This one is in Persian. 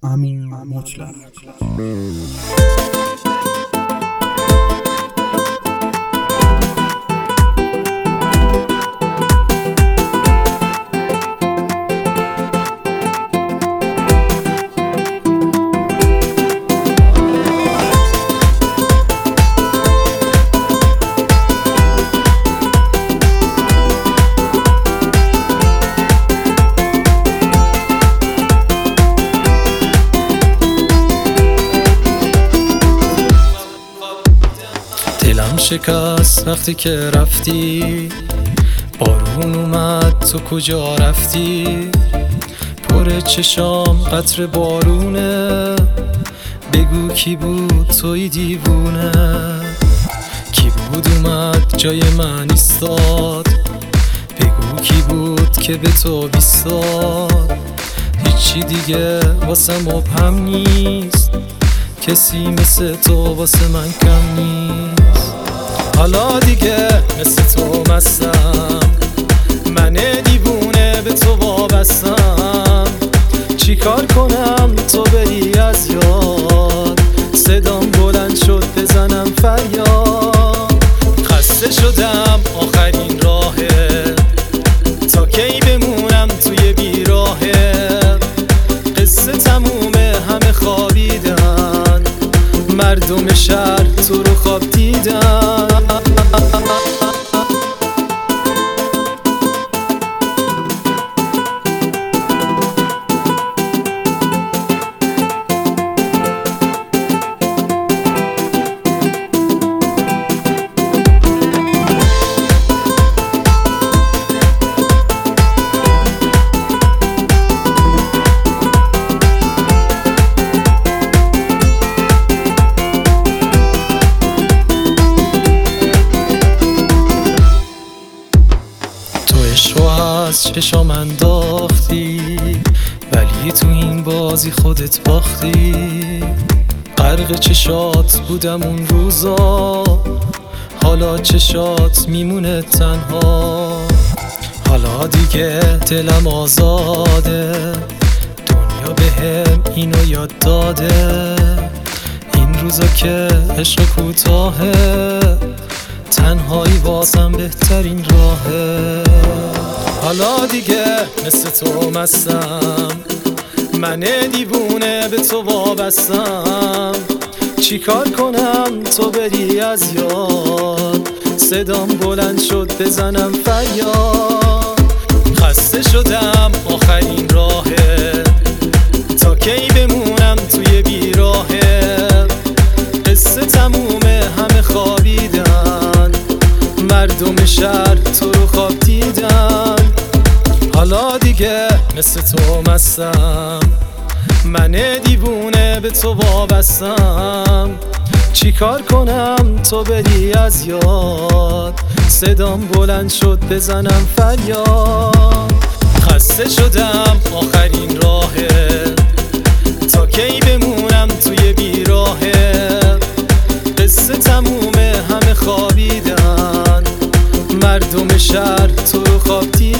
امین مطلق. دلم شکست وقتی که رفتی، بارون اومد تو کجا رفتی؟ پر چشام قطر بارونه، بگو کی بود توی دیوونه؟ کی بود اومد جای من ایستاد؟ بگو کی بود که به تو بیستاد؟ هیچی دیگه واسه مبهم نیست، کسی مثل تو واسه من کم نیست. حالا دیگه مثل تو مستم، من دیوونه به تو وابستم. چی کار کنم تو بری از یاد؟ صدام بلند شد بزنم فریاد. خسته شدم آخرین راهه، تا کی بمونم توی بیراهه؟ قصه تمومه همه خوابیدن، مردم شهر تو رو خواب دیدن. عشقو از چشام انداختی، ولی تو این بازی خودت باختی. غرق چشات بودم اون روزا، حالا چشات میمونه تنها. حالا دیگه دلم آزاده، دنیا بهم اینو یاد داده. این روزا که عشق کوتاهه، تنهایی واسم بهترین راهه. حالا دیگه مثل تو مستم، من دیوونه به تو وابستم. چی کار کنم تو بری از یاد؟ صدام بلند شد بزنم فریاد. خسته شدم آخرین راهه، تا کی بمونم توی بیراهه؟ قصه تمومه همه خوابیدن، مردم شهر تو رو خواب دیدن. حالا دیگه مثل تو مستم، من دیوونه به تو وابستم. چی کار کنم تو بری از یاد؟ صدام بلند شد بزنم فریاد. خسته شدم آخرین راهه، تا کی بمونم توی بیراهه؟ قصه تمومه همه خوابیدن، مردم شهر تو رو خواب دیدن.